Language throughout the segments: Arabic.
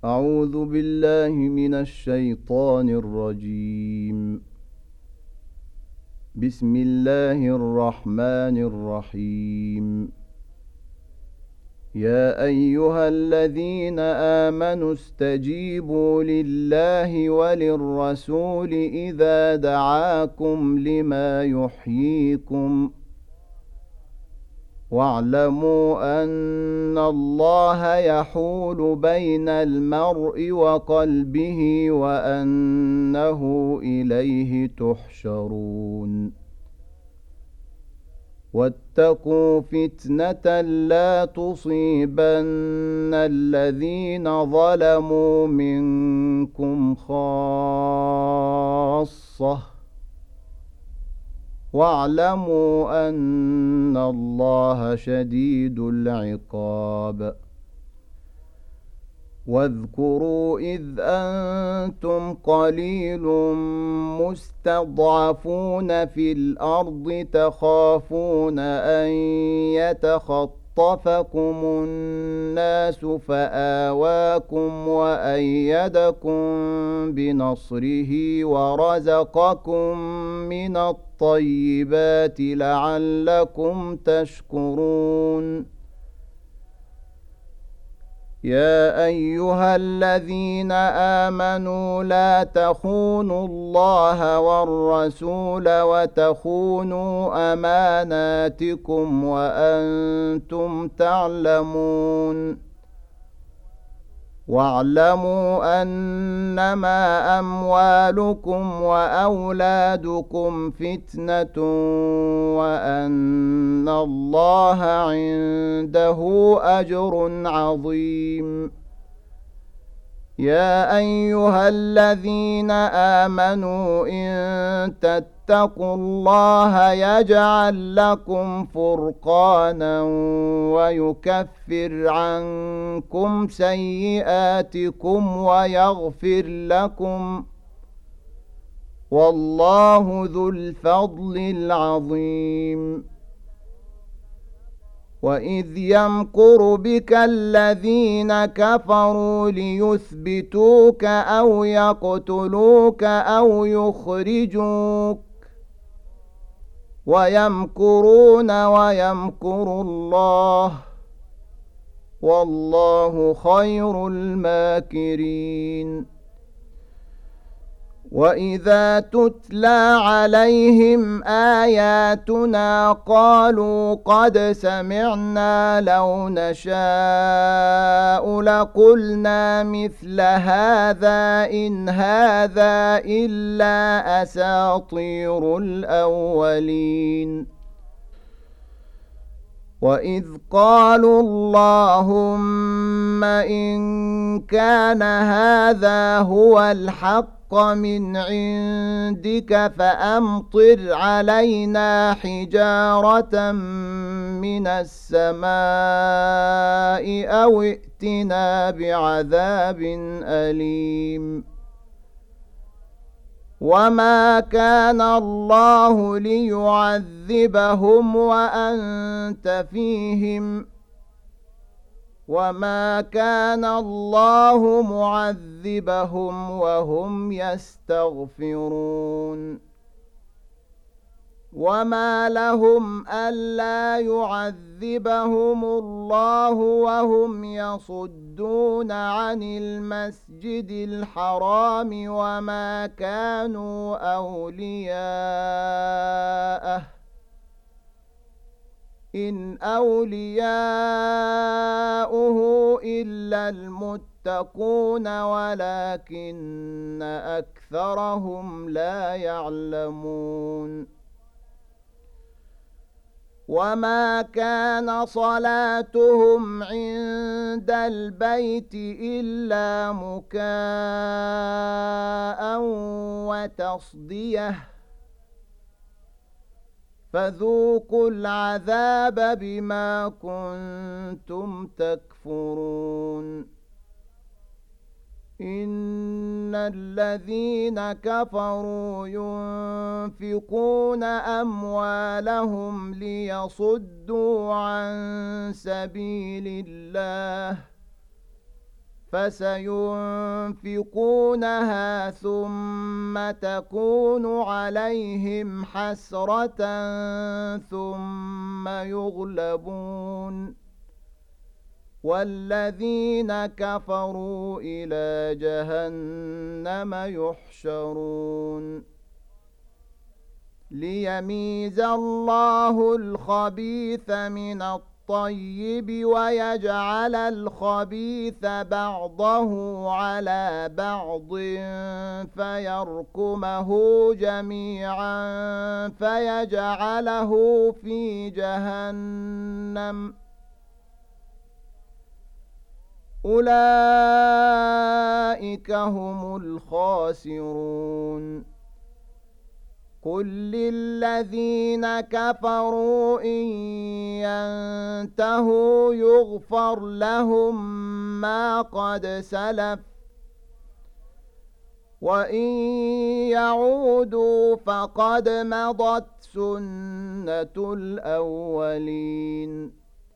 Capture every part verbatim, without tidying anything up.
أعوذ بالله من الشيطان الرجيم. بسم الله الرحمن الرحيم. يا أيها الذين آمنوا استجيبوا لله وللرسول إذا دعاكم لما يحييكم واعلموا أن الله يحول بين المرء وقلبه وأنه إليه تحشرون. واتقوا فتنة لا تصيبن الذين ظلموا منكم خاصة واعلموا أن الله شديد العقاب. واذكروا إذ أنتم قليل مستضعفون في الأرض تخافون أن يتخطفكم الناس فآواكم وأيدكم بنصره ورزقكم من الطيبات لعلكم تشكرون. يا أيها الذين آمنوا لا تخونوا الله والرسول وتخونوا أماناتكم وأنتم تعلمون. واعلموا أنما أموالكم وأولادكم فتنة وأن الله عنده أجر عظيم. يا أيها الذين آمنوا إن تتقوا الله يجعل لكم فرقانا ويكفر عنكم سيئاتكم ويغفر لكم والله ذو الفضل العظيم. وإذ يمكر بك الذين كفروا ليثبتوك أو يقتلوك أو يخرجوك ويمكرون ويمكر الله والله خير الماكرين. وإذا تتلى عليهم آياتنا قالوا قد سمعنا لو نشاء لقلنا مثل هذا إن هذا إلا أساطير الأولين. وإذ قالوا اللهم إن كان هذا هو الحق من عندك فأمطر علينا حجارة من السماء أو ائتنا بعذاب أليم. وما كان الله ليعذبهم وأنت فيهم وما كان الله معذبهم وهم يستغفرون. وما لهم ألا يعذبهم الله وهم يصدون عن المسجد الحرام وما كانوا أولياءه إن أولياؤه إلا المتقون ولكن أكثرهم لا يعلمون. وما كان صلاتهم عند البيت إلا مكاء وتصدية فذوقوا العذاب بما كنتم تكفرون. إن الذين كفروا ينفقون أموالهم ليصدوا عن سبيل الله فسينفقونها ثم تكون عليهم حسرة ثم يغلبون والذين كفروا إلى جهنم يحشرون ليميز الله الخبيث من الطيب ويجعل الخبيث بعضه على بعض فيركمه جميعا فيجعله في جهنم أولئك هم الخاسرون قل للذين كفروا إن ينتهوا يغفر لهم ما قد سلف وإن يعودوا فقد مضت سنة الأولين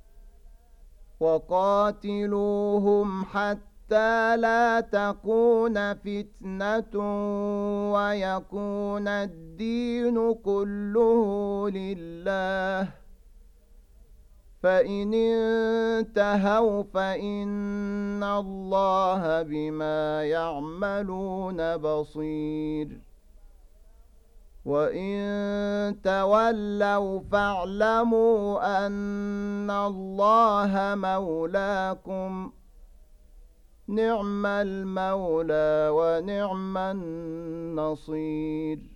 وقاتلوهم حتى لا تكون فتنة ويكون الدين كله لله فإن انتهوا فإن الله بما يعملون بصير وإن تولوا فاعلموا أن الله مولاكم نعم المولى ونعم النصير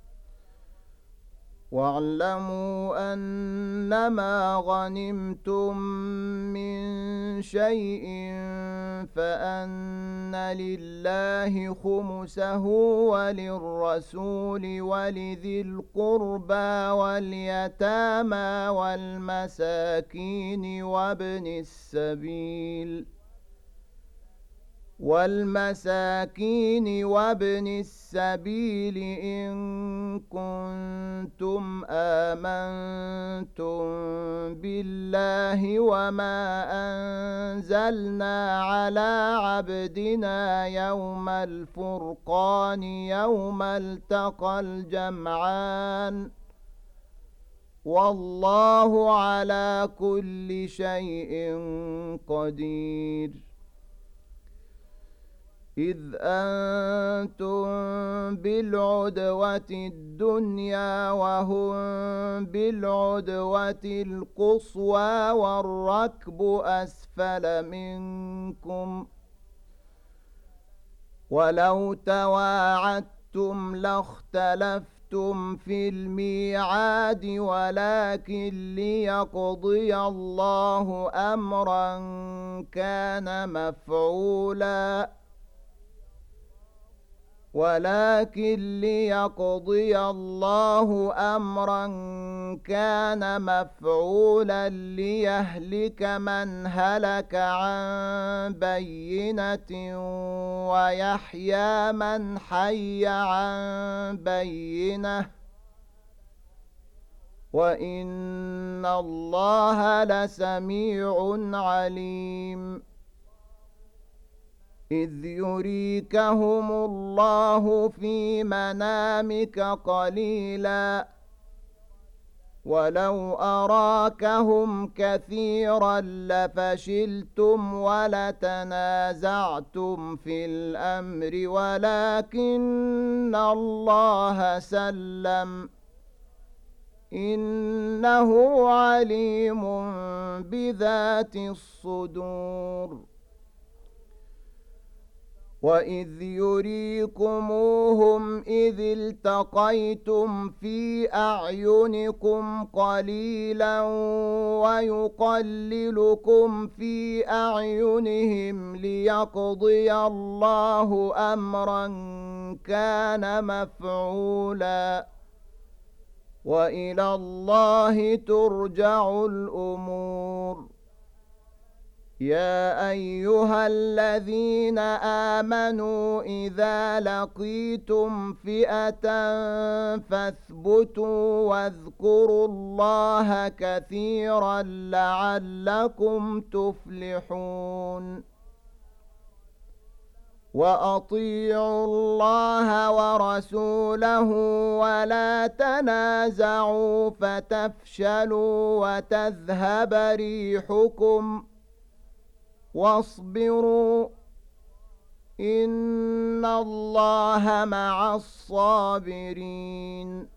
واعلموا أنما غنمتم من شيء فأن لله خمسه وللرسول ولذي القربى واليتامى والمساكين وابن السبيل والمساكين وابن السبيل إن كنتم آمنتم بالله وما أنزلنا على عبدنا يوم الفرقان يوم التقى الجمعان والله على كل شيء قدير إذ أنتم بالعدوة الدنيا وهم بالعدوة القصوى والركب أسفل منكم ولو تواعدتم لاختلفتم في الميعاد ولكن ليقضي الله أمرا كان مفعولا ولكن ليقضي الله أمرا كان مفعولا ليهلك من هلك عن بينة ويحيى من حي عن بينة وإن الله لسميع عليم إذ يريكهم الله في منامك قليلا ولو أراكهم كثيرا لفشلتم ولتنازعتم في الأمر ولكن الله سلم إنه عليم بذات الصدور وإذ يريكموهم إذ التقيتم في أعينكم قليلا ويقللكم في أعينهم ليقضي الله أمرا كان مفعولا وإلى الله ترجع الأمور يا أيها الذين آمنوا إذا لقيتم فئة فاثبتوا واذكروا الله كثيرا لعلكم تفلحون وأطيعوا الله ورسوله ولا تنازعوا فتفشلوا وتذهب ريحكم واصبروا إن الله مع الصابرين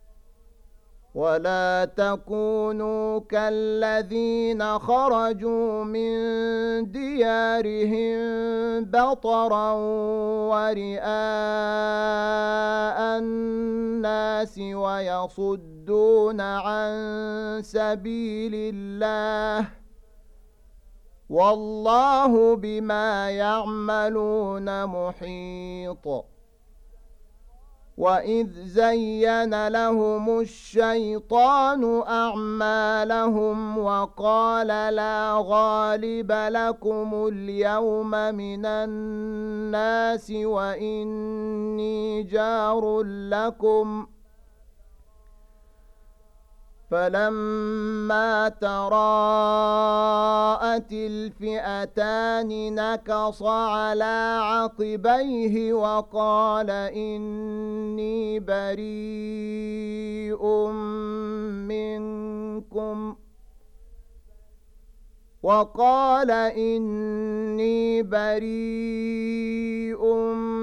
ولا تكونوا كالذين خرجوا من ديارهم بطرا ورئاء الناس ويصدون عن سبيل الله والله بما يعملون محيط وإذ زين لهم الشيطان أعمالهم وقال لا غالب لكم اليوم من الناس وإني جار لكم فلما تراءت الفئتان نكص على عقبيه وقال إني بريء منكم وقال إني بريء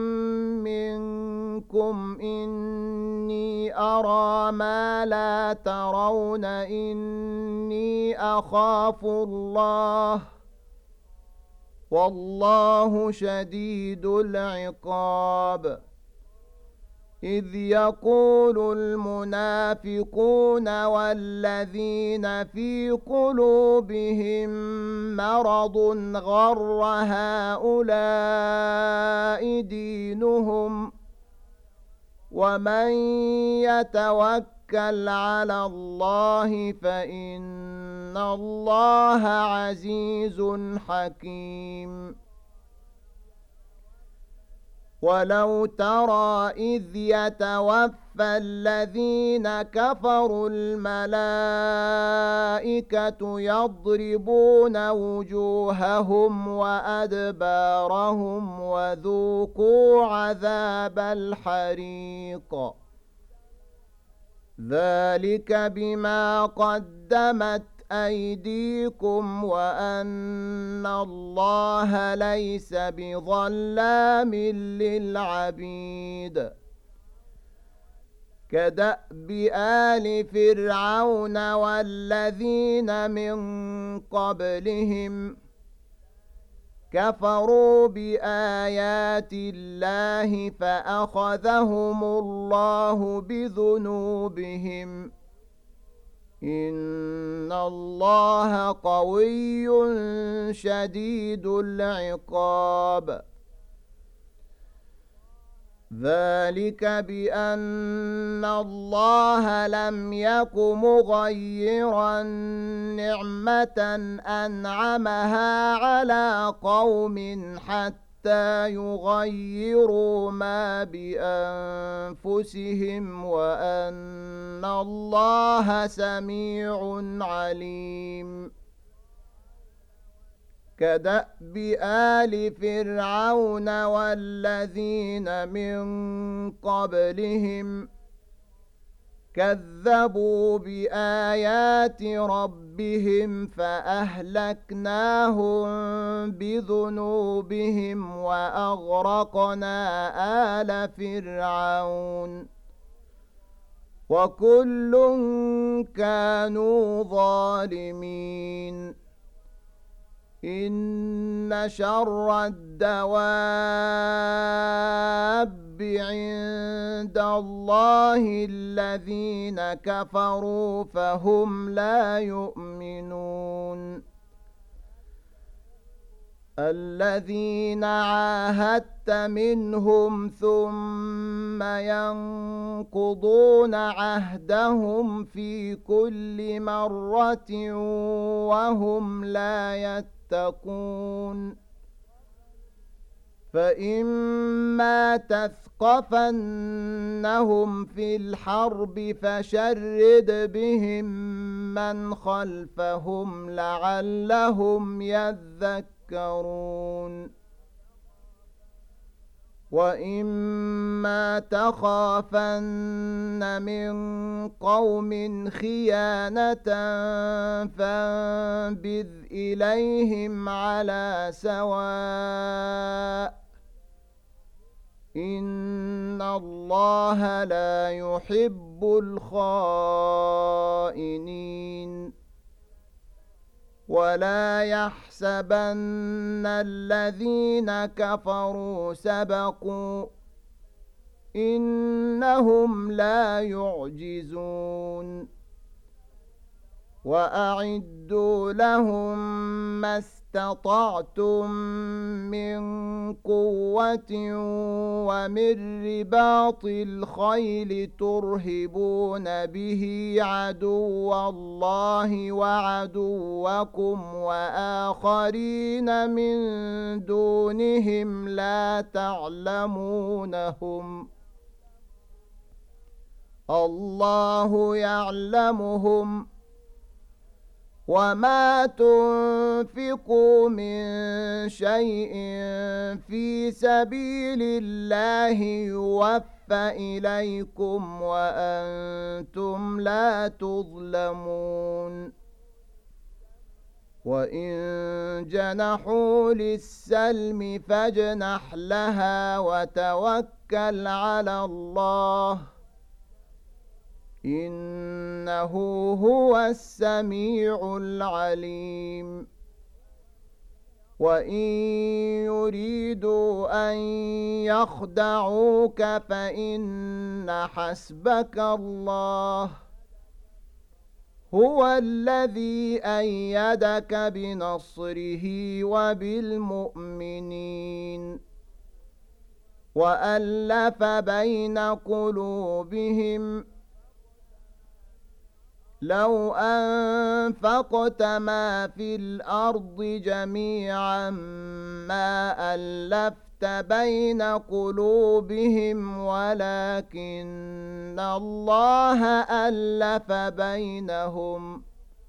منكم إني أرى ما لا ترون إني أخاف الله والله شديد العقاب إذ يقول المنافقون والذين في قلوبهم مرض غر هؤلاء دينهم ومن يتوكل على الله فإن الله عزيز حكيم ولو ترى إذ يتوفى الذين كفروا الملائكة يضربون وجوههم وأدبارهم وذوقوا عذاب الحريق ذلك بما قدمت أيديكم وأن الله ليس بظلام للعبيد كدأب آل فرعون والذين من قبلهم كفروا بآيات الله فأخذهم الله بذنوبهم إن الله قوي شديد العقاب ذلك بأن الله لم يك مغيرا نعمة أنعمها على قوم حتى يغيروا ما بأنفسهم وأن الله سميع عليم كدأب آل فرعون والذين من قبلهم كذبوا بآيات ربهم فأهلكناهم بذنوبهم وأغرقنا آل فرعون وكل كانوا ظالمين إن شر الدواب عند الله الذين كفروا فهم لا يؤمنون الذين عاهدت منهم ثم ينقضون عهدهم في كل مرة وهم لا يتقون فإما تثقفنهم في الحرب فشرد بهم من خلفهم لعلهم يذكرون وإما تخافن من قوم خيانة فانبذ إليهم على سواء إن الله لا يحب الخائنين ولا يحسبن الذين كفروا سبقوا إنهم لا يعجزون وأعدوا لهم ما استطعتم من قوة ومن رباط الخيل ترهبون به عدو الله وعدوكم وآخرين من دونهم لا تعلمونهم الله يعلمهم وما تنفقوا من شيء في سبيل الله يوفى إليكم وأنتم لا تظلمون وإن جنحوا للسلم فاجنح لها وتوكل على الله إنه هو السميع العليم وإن يريدوا أن يخدعوك فإن حسبك الله هو الذي أيدك بنصره وبالمؤمنين وألف بين قلوبهم لو أنفقت ما في الأرض جميعا ما ألفت بين قلوبهم ولكن الله ألف بينهم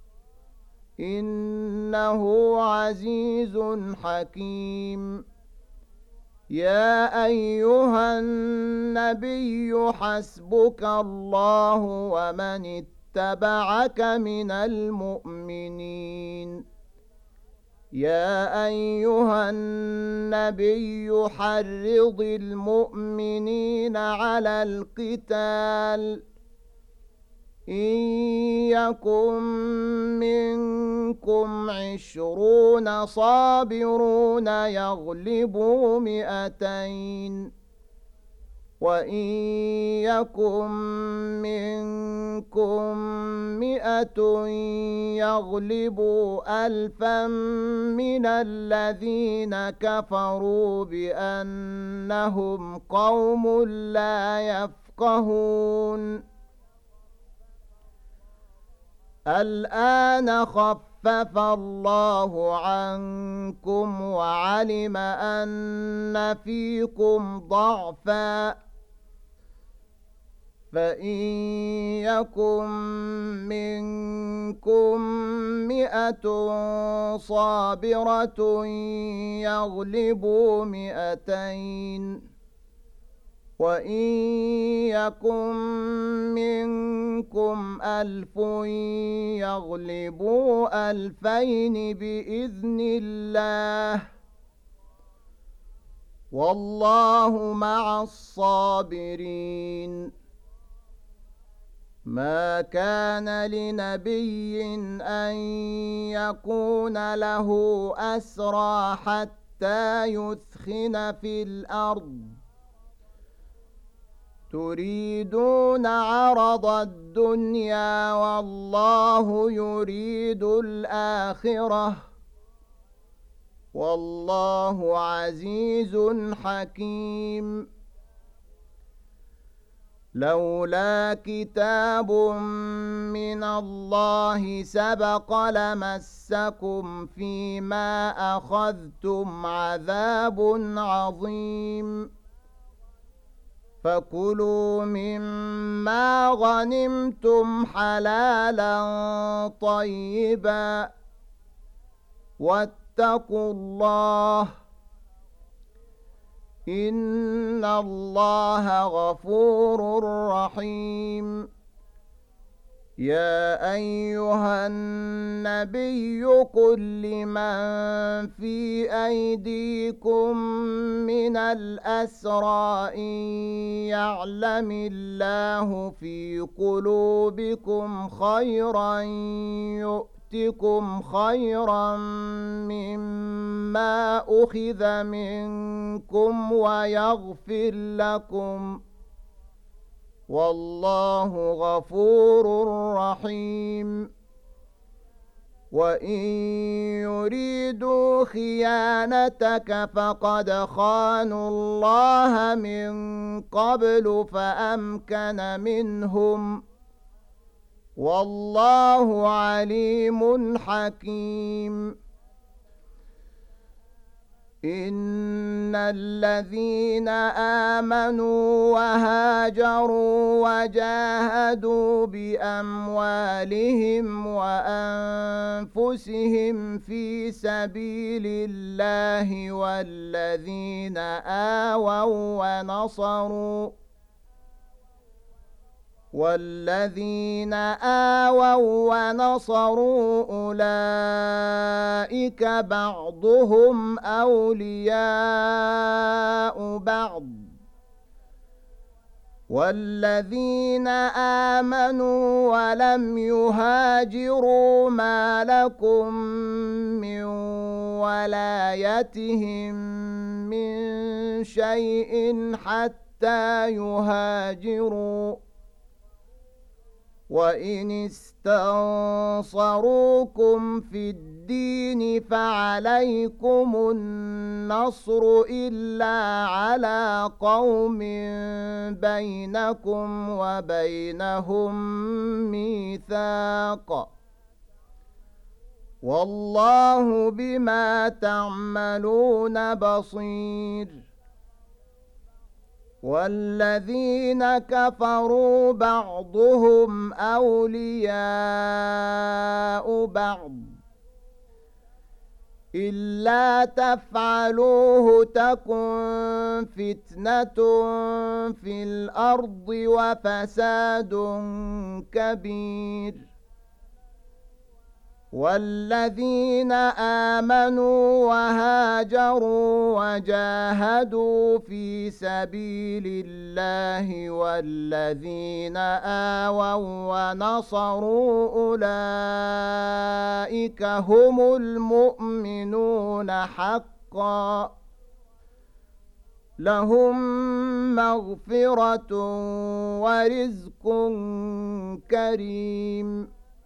إنه عزيز حكيم يا أيها النبي حسبك الله ومن اتبعك من المؤمنين يا أيها النبي حرض المؤمنين على القتال إن يكن منكم عشرون صابرون يغلبوا مئتين وإن يكن منكم مئة يغلبوا ألفا من الذين كفروا بأنهم قوم لا يفقهون الآن خفف الله عنكم وعلم أن فيكم ضعفا فإن يكن منكم مئة صابرة يغلبوا مئتين وإن يكن منكم ألف يغلبوا ألفين بإذن الله والله مع الصابرين ما كان لنبي أن يكون له أسرى حتى يثخن في الأرض تريدون عرض الدنيا والله يريد الآخرة والله عزيز حكيم لولا كتاب من الله سبق لمسكم فيما أخذتم عذاب عظيم فكلوا مما غنمتم حلالا طيبا واتقوا الله إن الله غفور رحيم يا أيها النبي قل لمن في أيديكم من الأسرى إن يعلم الله في قلوبكم خيرا يؤتكم خيرا مما أخذ منكم ويغفر لكم والله غفور رحيم وإن يريدوا خيانتك فقد خانوا الله من قبل فأمكن منهم والله عليم حكيم إن الذين آمنوا وهاجروا وجاهدوا بأموالهم وأنفسهم في سبيل الله والذين آووا ونصروا والذين آووا ونصروا أولئك بعضهم أولياء بعض والذين آمنوا ولم يهاجروا ما لكم من ولايتهم من شيء حتى يهاجروا وإن استنصروكم في الدين فعليكم النصر إلا على قوم بينكم وبينهم ميثاق والله بما تعملون بصير والذين كفروا بعضهم أولياء بعض إلا تفعلوه تكن فتنة في الأرض وفساد كبير والذين آمنوا وهاجروا وجاهدوا في سبيل الله والذين آووا ونصروا أولئك هم المؤمنون حقا لهم مغفرة ورزق كريم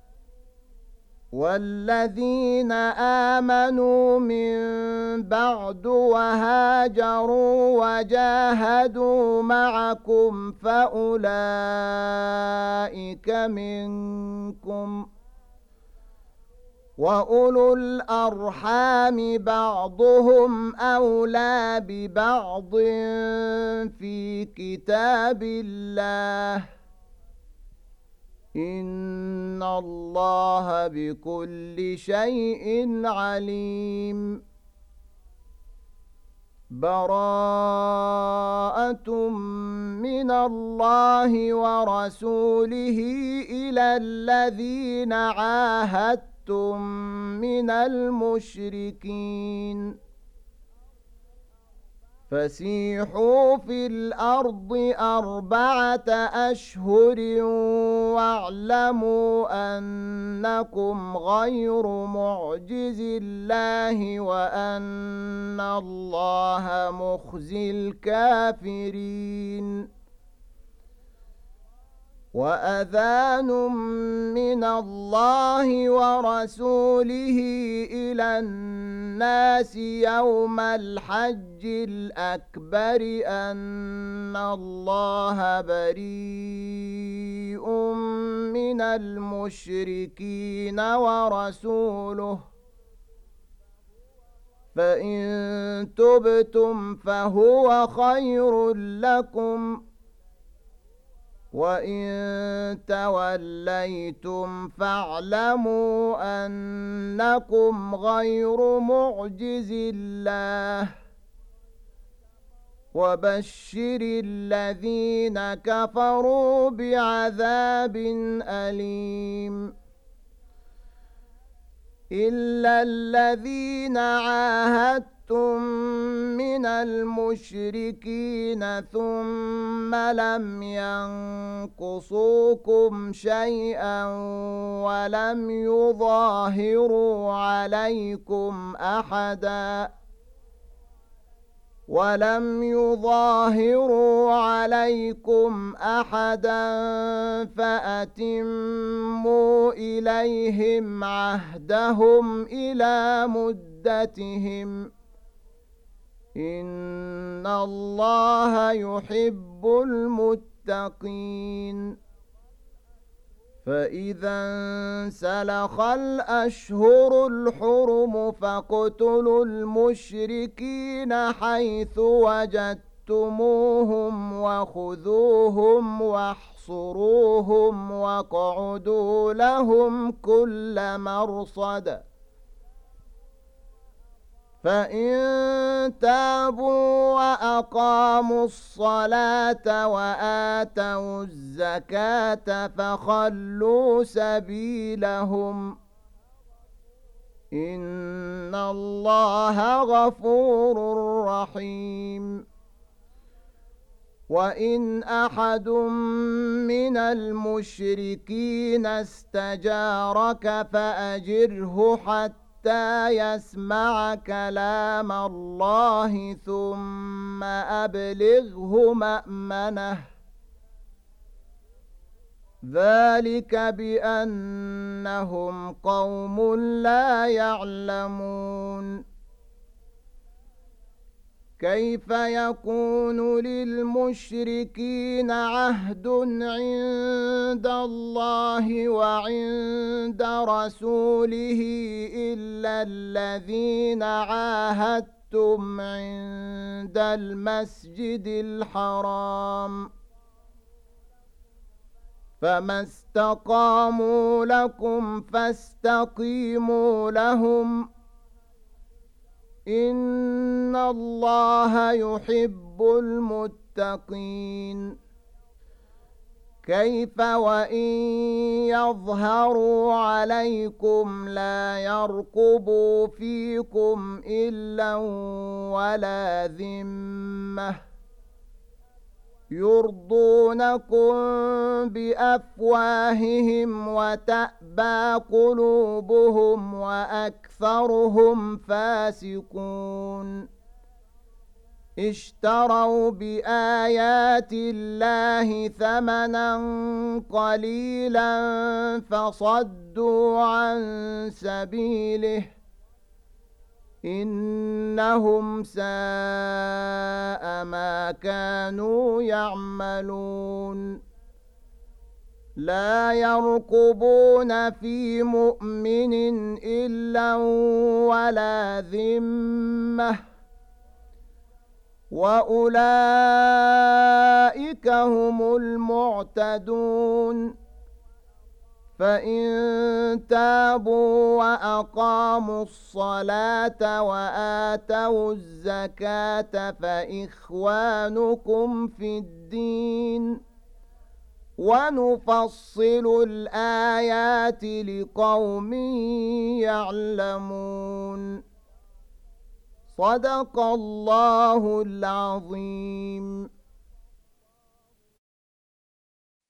والذين آمنوا من بعد وهاجروا وجاهدوا معكم فأولئك منكم وأولو الأرحام بعضهم أولى ببعض في كتاب الله إن الله بكل شيء عليم براءة من الله ورسوله إلى الذين عاهدتم من المشركين فسيحوا في الأرض أربعة أشهر واعلموا أنكم غير معجز الله وأن الله مخزي الكافرين وأذان من الله ورسوله إلى الناس يوم الحج الأكبر أن الله بريء من المشركين ورسوله فإن تبتم فهو خير لكم وإن توليتم فاعلموا أنكم غير معجز الله وبشر الذين كفروا بعذاب أليم إلا الذين عاهدتم من المشركين ثم لم ينقصوكم شيئا ولم يظاهروا عليكم أحدا ولم يظاهروا عليكم أحدا فأتموا إليهم عهدهم إلى مدتهم إن الله يحب المتقين فإذا انسلخ الأشهر الحرم فاقتلوا المشركين حيث وجدتموهم وخذوهم واحصروهم واقعدوا لهم كل مرصد فإن تابوا وأقاموا الصلاة وآتوا الزكاة فخلوا سبيلهم إن الله غفور رحيم وإن أحد من المشركين استجارك فأجره حتى يسمع كلام الله ثم أبلغه مأمنه ذلك بأنهم قوم لا يعلمون كيف يكون للمشركين عهد عند الله وعند رسوله إلا الذين عاهدتم عند المسجد الحرام فما استقاموا لكم فاستقيموا لهم إن الله يحب المتقين كيف وإن يظهروا عليكم لا يرقبوا فيكم إلا ولا ذمة يرضونكم بأفواههم وتأبى قلوبهم وأكثرهم فاسقون اشتروا بآيات الله ثمنا قليلا فصدوا عن سبيله إنهم ساء ما كانوا يعملون لا يرقبون في مؤمن إلا ولا ذمة وأولئك هم المعتدون فإن تابوا وأقاموا الصلاة وآتوا الزكاة فإخوانكم في الدين ونفصل الآيات لقوم يعلمون صدق الله العظيم.